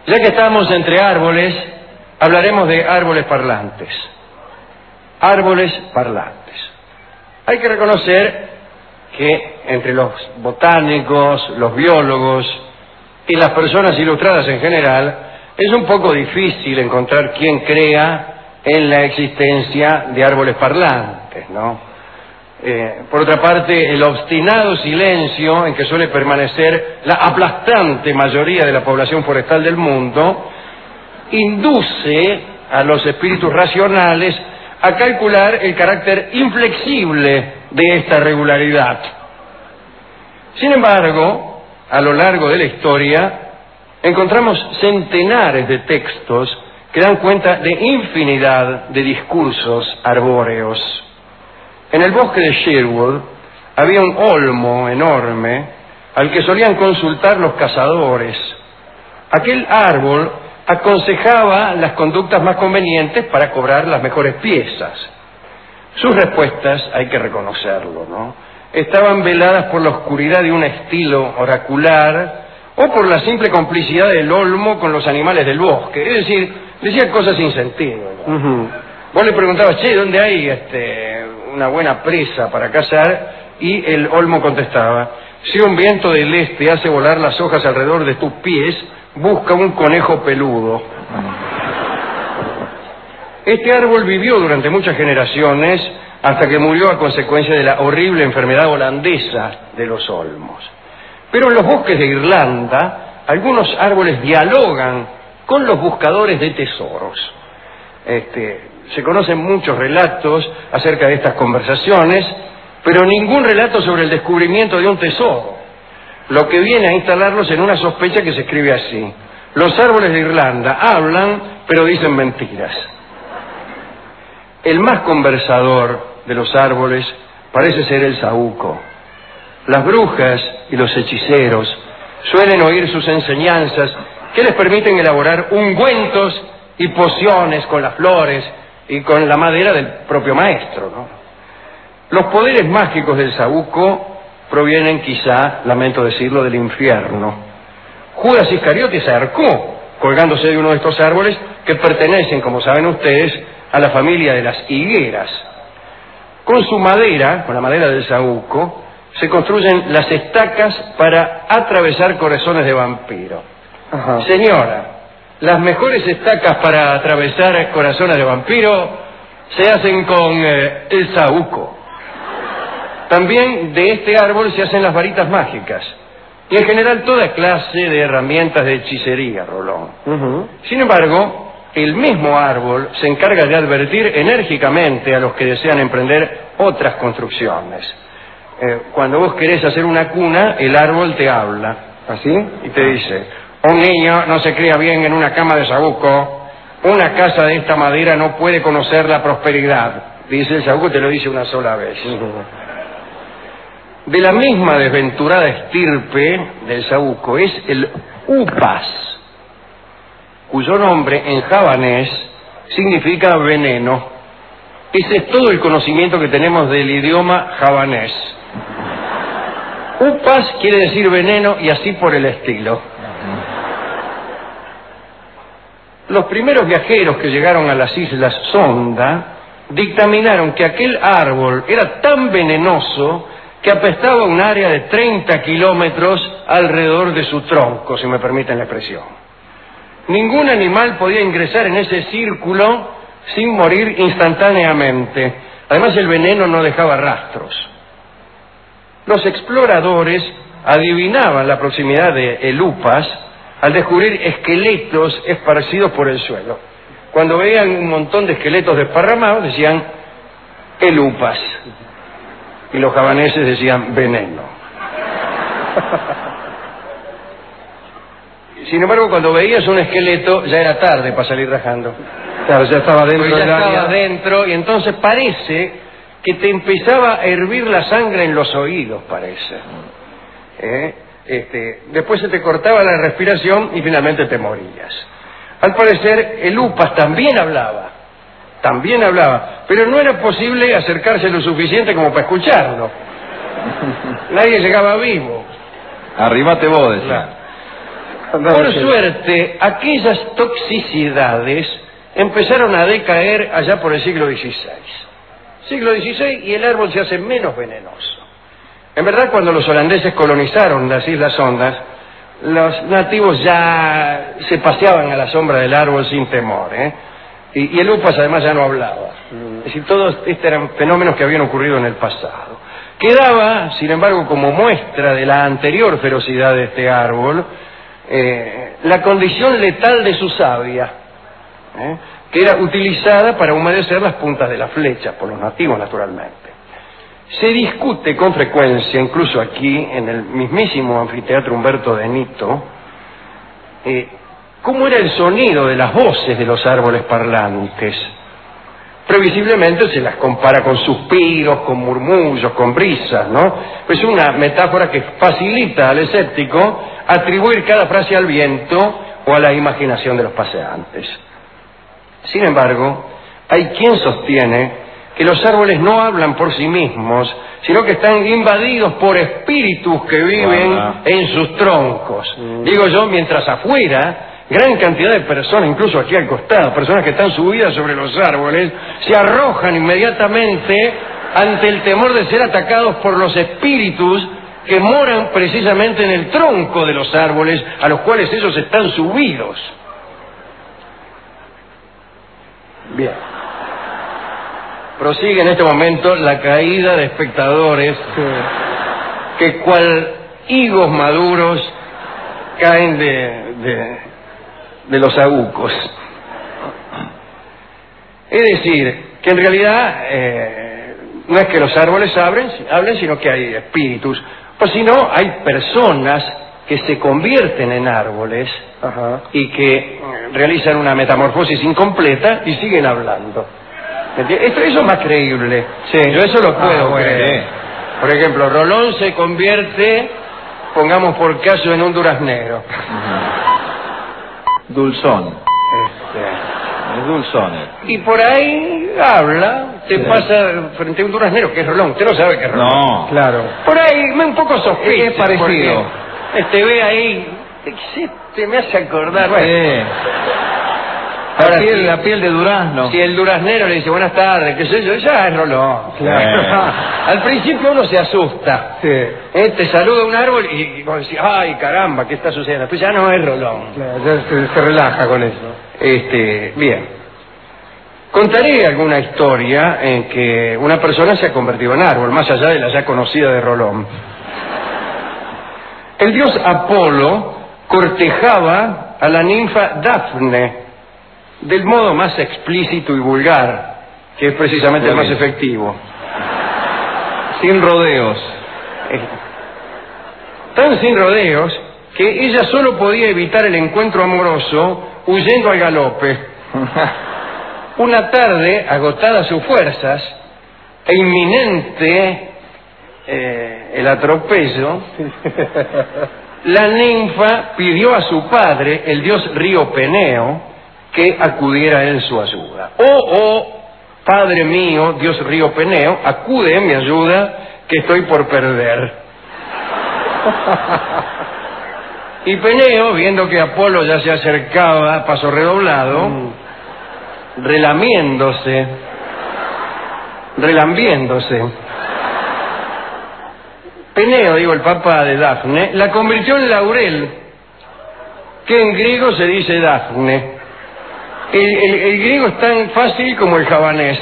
Ya que estamos entre árboles, hablaremos de árboles parlantes. Árboles parlantes. Hay que reconocer que entre los botánicos, los biólogos y las personas ilustradas en general, es un poco difícil encontrar quien crea en la existencia de árboles parlantes, ¿no? Por otra parte, el obstinado silencio en que suele permanecer la aplastante mayoría de la población forestal del mundo induce a los espíritus racionales a calcular el carácter inflexible de esta regularidad. Sin embargo, a lo largo de la historia, encontramos centenares de textos que dan cuenta de infinidad de discursos arbóreos. En el bosque de Sherwood había un olmo enorme al que solían consultar los cazadores. Aquel árbol aconsejaba las conductas más convenientes para cobrar las mejores piezas. Sus respuestas, hay que reconocerlo, ¿no?, estaban veladas por la oscuridad de un estilo oracular o por la simple complicidad del olmo con los animales del bosque. Es decir, decía cosas sin sentido, ¿no? Vos le preguntabas, che, ¿dónde hay una buena presa para cazar? Y el olmo contestaba, si un viento del este hace volar las hojas alrededor de tus pies, busca un conejo peludo. Este árbol vivió durante muchas generaciones hasta que murió a consecuencia de la horrible enfermedad holandesa de los olmos. Pero en los bosques de Irlanda, algunos árboles dialogan con los buscadores de tesoros. Se conocen muchos relatos acerca de estas conversaciones, pero ningún relato sobre el descubrimiento de un tesoro, lo que viene a instalarlos en una sospecha que se escribe así: los árboles de Irlanda hablan, pero dicen mentiras. El más conversador de los árboles parece ser el saúco. Las brujas y los hechiceros suelen oír sus enseñanzas que les permiten elaborar ungüentos y pociones con las flores y con la madera del propio maestro, ¿no? Los poderes mágicos del saúco provienen quizá, lamento decirlo, del infierno. Judas Iscariote se ahorcó colgándose de uno de estos árboles que pertenecen, como saben ustedes, a la familia de las higueras. Con su madera, con la madera del saúco, se construyen las estacas para atravesar corazones de vampiro. Ajá. Señora, las mejores estacas para atravesar corazones de vampiro se hacen con el saúco. También de este árbol se hacen las varitas mágicas y en general toda clase de herramientas de hechicería, Rolón. Sin embargo, el mismo árbol se encarga de advertir enérgicamente a los que desean emprender otras construcciones. Cuando vos querés hacer una cuna, el árbol te habla, ¿así? Y te dice, un niño no se cría bien en una cama de saúco, una casa de esta madera no puede conocer la prosperidad. Dice el saúco, te lo dice una sola vez. De la misma desventurada estirpe del saúco es el upas, cuyo nombre en javanés significa veneno. Ese es todo el conocimiento que tenemos del idioma javanés. Upas quiere decir veneno y así por el estilo. Los primeros viajeros que llegaron a las islas Sonda dictaminaron que aquel árbol era tan venenoso que apestaba un área de 30 kilómetros alrededor de su tronco, si me permiten la expresión. Ningún animal podía ingresar en ese círculo sin morir instantáneamente. Además, el veneno no dejaba rastros. Los exploradores adivinaban la proximidad de el upas al descubrir esqueletos esparcidos por el suelo. Cuando veían un montón de esqueletos desparramados, decían el upas. Y los javaneses decían veneno. Sin embargo, cuando veías un esqueleto, ya era tarde para salir rajando. Claro, ya estaba dentro del área. Estaba dentro, y entonces parece que te empezaba a hervir la sangre en los oídos, parece. Después se te cortaba la respiración y finalmente te morías. Al parecer, el upas también hablaba, pero no era posible acercarse lo suficiente como para escucharlo. Nadie llegaba vivo. Arrímate vos, decía. Claro. Por suerte, aquellas toxicidades empezaron a decaer allá por el siglo XVI. Siglo XVI, y el árbol se hace menos venenoso. En verdad, cuando los holandeses colonizaron las Islas Hondas, los nativos ya se paseaban a la sombra del árbol sin temor, y el upas además ya no hablaba. Es decir, todos estos eran fenómenos que habían ocurrido en el pasado. Quedaba, sin embargo, como muestra de la anterior ferocidad de este árbol, la condición letal de su savia, que era utilizada para humedecer las puntas de las flechas, por los nativos naturalmente. Se discute con frecuencia, incluso aquí, en el mismísimo anfiteatro Humberto de Nito, cómo era el sonido de las voces de los árboles parlantes. Previsiblemente se las compara con suspiros, con murmullos, con brisas, ¿no? Es una metáfora que facilita al escéptico atribuir cada frase al viento o a la imaginación de los paseantes. Sin embargo, hay quien sostiene que los árboles no hablan por sí mismos, sino que están invadidos por espíritus que viven en sus troncos. Digo yo, mientras afuera, gran cantidad de personas, incluso aquí al costado, personas que están subidas sobre los árboles, se arrojan inmediatamente ante el temor de ser atacados por los espíritus que moran precisamente en el tronco de los árboles a los cuales ellos están subidos. Bien. Prosigue en este momento la caída de espectadores que cual higos maduros caen de los agucos. Es decir, que en realidad no es que los árboles hablen, sino que hay espíritus. O si no, hay personas que se convierten en árboles y que realizan una metamorfosis incompleta y siguen hablando. Eso es más creíble. Sí. Yo eso lo puedo creer. Por ejemplo, Rolón se convierte, pongamos por caso, en un duraznero. Dulzón. Es dulzón. Y por ahí habla, te pasa frente a un duraznero, que es Rolón. Usted no sabe que es Rolón. No. Claro. Por ahí me un poco sospecha. Es parecido. Te ve ahí, te me hace acordar. Ahora, la piel de durazno. Si el duraznero le dice buenas tardes, qué sé yo, ya es Rolón. Claro. Al principio uno se asusta. Sí. Te saluda un árbol y vos decís, ay caramba, ¿qué está sucediendo? Después ya no es Rolón. Claro, ya se relaja con eso. Bien. Contaré alguna historia en que una persona se ha convertido en árbol, más allá de la ya conocida de Rolón. El dios Apolo cortejaba a la ninfa Dafne del modo más explícito y vulgar, que es precisamente el más efectivo. Sin rodeos. Tan sin rodeos que ella solo podía evitar el encuentro amoroso huyendo al galope. Una tarde, agotadas sus fuerzas e inminente el atropello, la ninfa pidió a su padre, el dios río Peneo, que acudiera en su ayuda. Padre mío, Dios río Peneo, acude en mi ayuda, que estoy por perder. Y Peneo, viendo que Apolo ya se acercaba a paso redoblado, relambiéndose, Peneo, digo, el papá de Dafne, la convirtió en laurel, que en griego se dice Dafne. El griego es tan fácil como el javanés.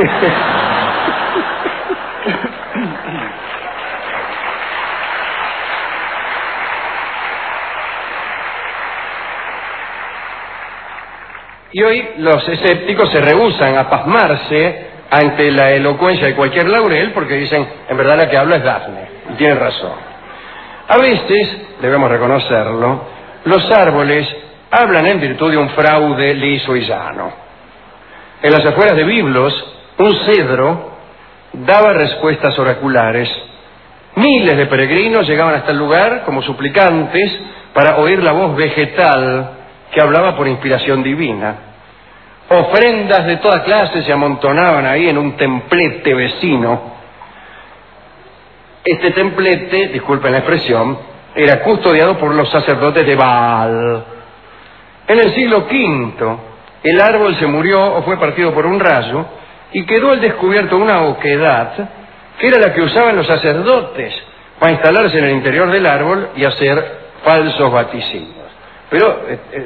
Y hoy los escépticos se rehúsan a pasmarse ante la elocuencia de cualquier laurel porque dicen, en verdad la que habla es Dafne, y tienen razón. A veces, debemos reconocerlo, los árboles hablan en virtud de un fraude liso y llano. En las afueras de Biblos, un cedro daba respuestas oraculares. Miles de peregrinos llegaban hasta el lugar como suplicantes para oír la voz vegetal que hablaba por inspiración divina. Ofrendas de toda clase se amontonaban ahí en un templete vecino. Este templete, disculpen la expresión, era custodiado por los sacerdotes de Baal. En el siglo V, el árbol se murió o fue partido por un rayo y quedó al descubierto una oquedad que era la que usaban los sacerdotes para instalarse en el interior del árbol y hacer falsos vaticinios. Pero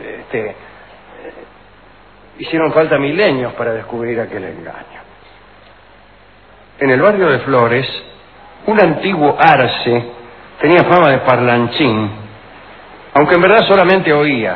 hicieron falta milenios para descubrir aquel engaño. En el barrio de Flores, un antiguo arce tenía fama de parlanchín, aunque en verdad solamente oía.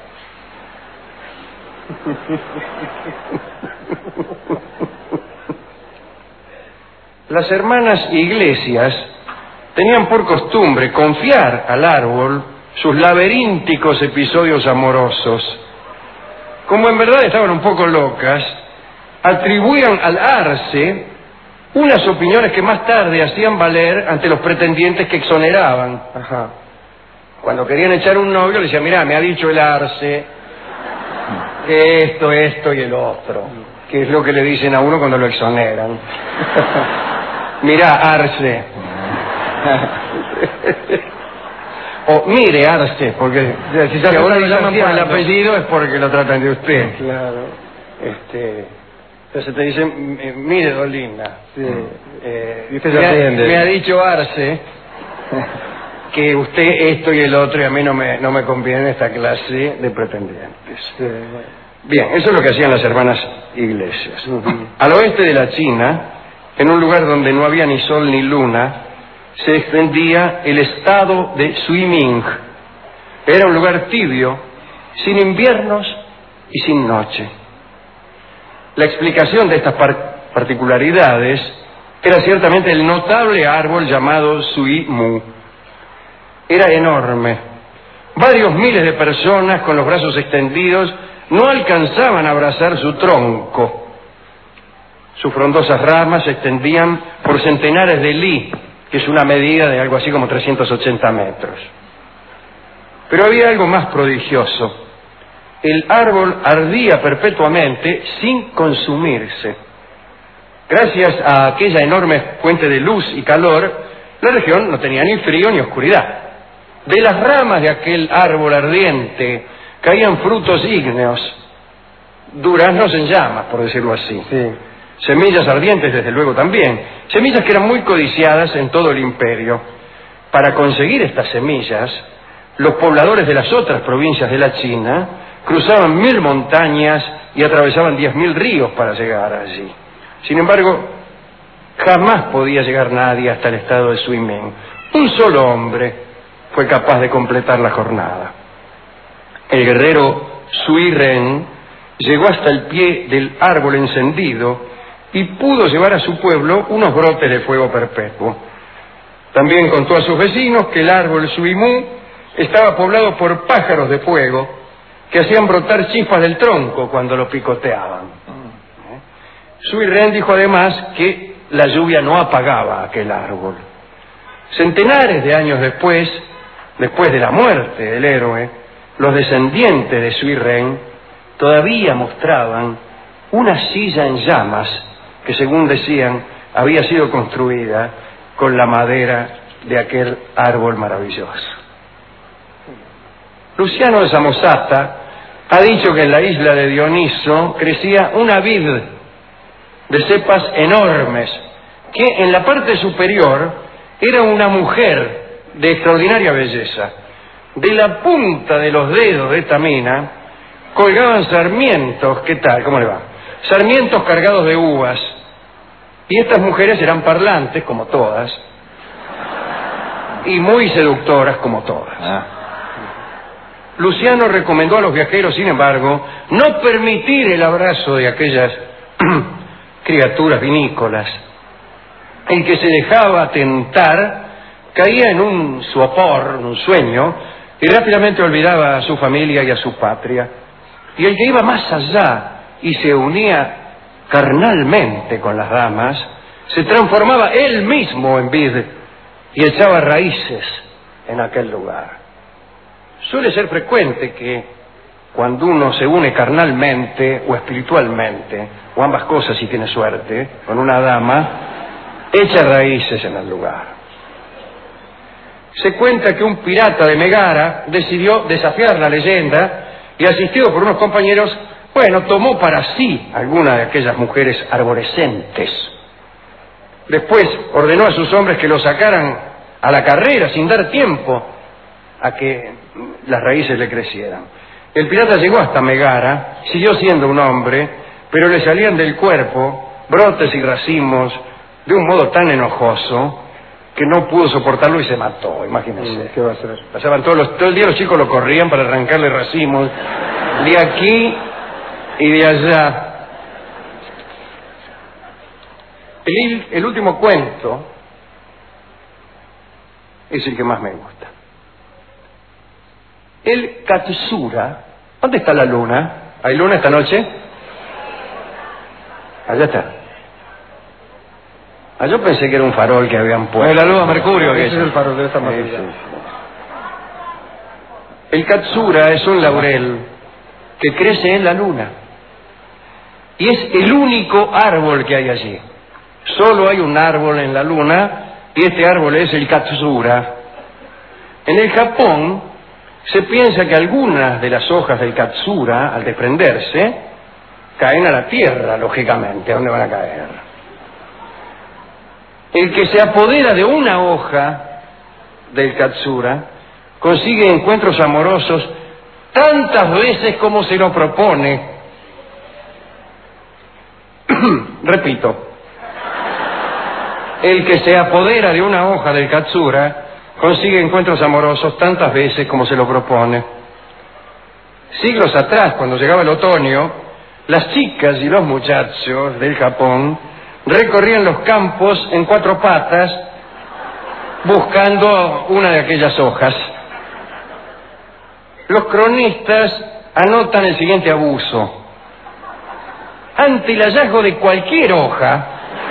Las hermanas Iglesias tenían por costumbre confiar al árbol sus laberínticos episodios amorosos. Como en verdad estaban un poco locas, atribuían al arce unas opiniones que más tarde hacían valer ante los pretendientes que exoneraban. Ajá. Cuando querían echar un novio, le decían, mirá, me ha dicho el arce que esto y el otro, que es lo que le dicen a uno cuando lo exoneran. Mirá, arce. O mire, arce, porque si ahora lo llaman por el apellido es porque lo tratan de usted. Claro. Entonces te dicen, mire, Dolinda, sí. Y usted se atiende. Me ha dicho arce que usted esto y el otro, y a mí no me conviene esta clase de pretendientes. Sí. Bien, eso es lo que hacían las hermanas Iglesias. Al oeste de la China, en un lugar donde no había ni sol ni luna, se extendía el estado de Suiming. Era un lugar tibio, sin inviernos y sin noche. La explicación de estas particularidades era ciertamente el notable árbol llamado Suimu. Era enorme. Varios miles de personas con los brazos extendidos no alcanzaban a abrazar su tronco. Sus frondosas ramas se extendían por centenares de li, que es una medida de algo así como 380 metros. Pero había algo más prodigioso. El árbol ardía perpetuamente sin consumirse. Gracias a aquella enorme fuente de luz y calor, la región no tenía ni frío ni oscuridad. De las ramas de aquel árbol ardiente caían frutos ígneos, duraznos en llamas, por decirlo así. Sí. Semillas ardientes, desde luego, también. Semillas que eran muy codiciadas en todo el imperio. Para conseguir estas semillas, los pobladores de las otras provincias de la China cruzaban 1000 montañas y atravesaban 10.000 ríos para llegar allí. Sin embargo, jamás podía llegar nadie hasta el estado de Suiming. Un solo hombre fue capaz de completar la jornada. El guerrero Sui Ren llegó hasta el pie del árbol encendido y pudo llevar a su pueblo unos brotes de fuego perpetuo. También contó a sus vecinos que el árbol Suimu estaba poblado por pájaros de fuego que hacían brotar chispas del tronco cuando lo picoteaban. Sui Ren dijo además que la lluvia no apagaba aquel árbol. Centenares de años después de la muerte del héroe, los descendientes de Sui Ren todavía mostraban una silla en llamas que, según decían, había sido construida con la madera de aquel árbol maravilloso. Luciano de Samosata ha dicho que en la isla de Dioniso crecía una vid de cepas enormes, que en la parte superior era una mujer de extraordinaria belleza. De la punta de los dedos de esta mina colgaban sarmientos, ¿qué tal? ¿Cómo le va? Sarmientos cargados de uvas. Y estas mujeres eran parlantes, como todas, y muy seductoras, como todas. Luciano recomendó a los viajeros, sin embargo, no permitir el abrazo de aquellas criaturas vinícolas. El que se dejaba tentar caía en un sopor, un sueño, y rápidamente olvidaba a su familia y a su patria. Y el que iba más allá y se unía carnalmente con las damas, se transformaba él mismo en vid y echaba raíces en aquel lugar. Suele ser frecuente que cuando uno se une carnalmente o espiritualmente, o ambas cosas si tiene suerte, con una dama, echa raíces en el lugar. se cuenta que un pirata de Megara decidió desafiar la leyenda y, asistido por unos compañeros, tomó para sí alguna de aquellas mujeres arborescentes. Después ordenó a sus hombres que lo sacaran a la carrera sin dar tiempo a que las raíces le crecieran. El pirata llegó hasta Megara, siguió siendo un hombre, pero le salían del cuerpo brotes y racimos de un modo tan enojoso que no pudo soportarlo y se mató, imagínense. ¿Qué va a hacer? Pasaban todo el día los chicos lo corrían para arrancarle racimos de aquí y de allá. El último cuento es el que más me gusta. El Katsura. ¿Dónde está la luna? ¿Hay luna esta noche? Allá está. Yo pensé que era un farol que habían puesto. La luz a Mercurio. Ese es el farol de esta madrugada. El Katsura es un laurel que crece en la luna. Y es el único árbol que hay allí. Solo hay un árbol en la luna y este árbol es el Katsura. En el Japón se piensa que algunas de las hojas del Katsura, al desprenderse, caen a la tierra, lógicamente. ¿A dónde van a caer? El que se apodera de una hoja del Katsura consigue encuentros amorosos tantas veces como se lo propone. Repito. El que se apodera de una hoja del Katsura consigue encuentros amorosos tantas veces como se lo propone. Siglos atrás, cuando llegaba el otoño, las chicas y los muchachos del Japón recorrían los campos en 4 patas buscando una de aquellas hojas. Los cronistas anotan el siguiente abuso. Ante el hallazgo de cualquier hoja,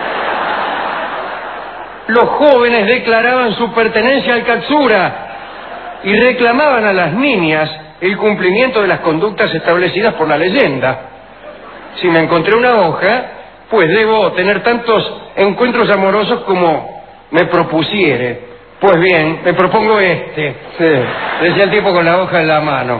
los jóvenes declaraban su pertenencia al Katsura y reclamaban a las niñas el cumplimiento de las conductas establecidas por la leyenda. Si me encontré una hoja, pues debo tener tantos encuentros amorosos como me propusiere. Pues bien, me propongo este. Sí, decía el tipo con la hoja en la mano.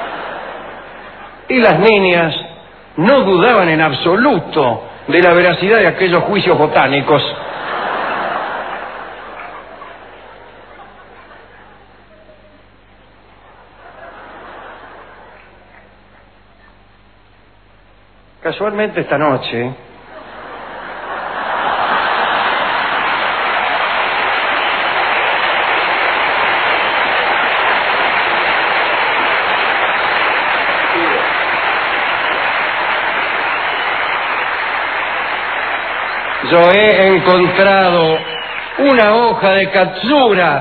Y las niñas no dudaban en absoluto de la veracidad de aquellos juicios botánicos. Casualmente esta noche yo he encontrado una hoja de Katsura.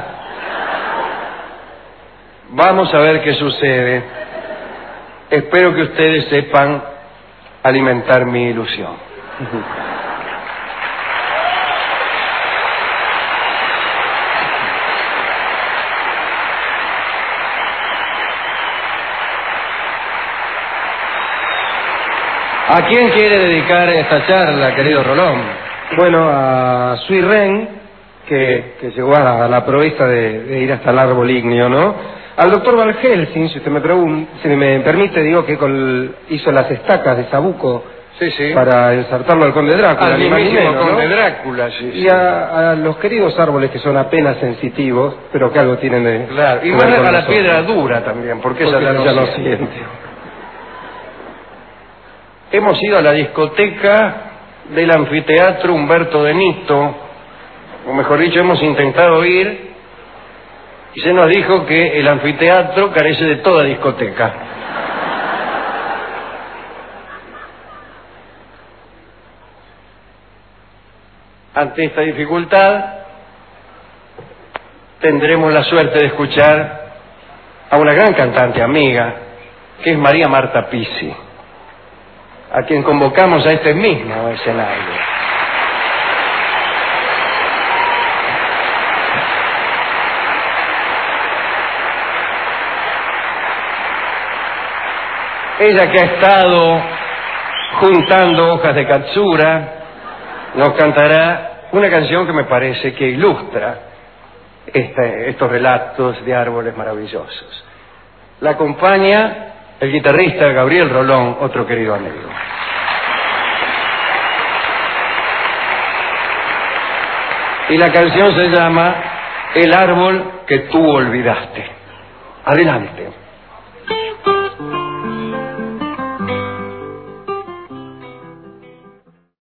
Vamos a ver qué sucede. Espero que ustedes sepan alimentar mi ilusión. ¿A quién quiere dedicar esta charla, querido Rolón? Bueno, a Sui Ren, que llegó a la proeza de ir hasta el árbol ígneo, ¿no? Al doctor Van Helsing, si usted si me permite, digo que hizo las estacas de Sabuco Sí. para ensartarlo al conde Drácula. Al mismísimo conde Drácula, sí. Y a los queridos árboles que son apenas sensitivos, pero que algo tienen de... Claro, y más a la piedra dura también, porque esa ya no no siente. siente. Hemos ido a la discoteca del anfiteatro Humberto de Nitto, o mejor dicho, hemos intentado ir, y se nos dijo que el anfiteatro carece de toda discoteca. Ante esta dificultad, tendremos la suerte de escuchar a una gran cantante amiga, que es María Marta Pizzi, a quien convocamos a este mismo escenario. Ella, que ha estado juntando hojas de Katsura, nos cantará una canción que me parece que ilustra estos relatos de árboles maravillosos. La acompaña el guitarrista Gabriel Rolón, otro querido amigo. Y la canción se llama El árbol que tú olvidaste. Adelante.